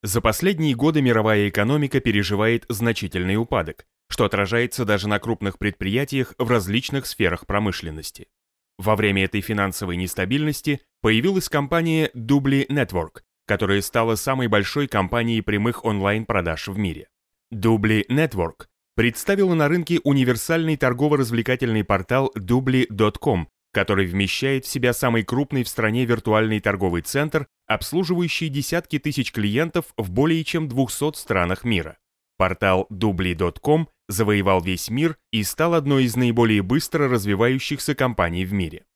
За последние годы мировая экономика переживает значительный упадок, что отражается даже на крупных предприятиях в различных сферах промышленности. Во время этой финансовой нестабильности появилась компания Doubly Network, которая стала самой большой компанией прямых онлайн-продаж в мире. Doubly Network представила на рынке универсальный торгово-развлекательный портал Doubly.com, который вмещает в себя самый крупный в стране виртуальный торговый центр, обслуживающий десятки тысяч клиентов в более чем 200 странах мира. Портал Doubly.com завоевал весь мир и стал одной из наиболее быстро развивающихся компаний в мире.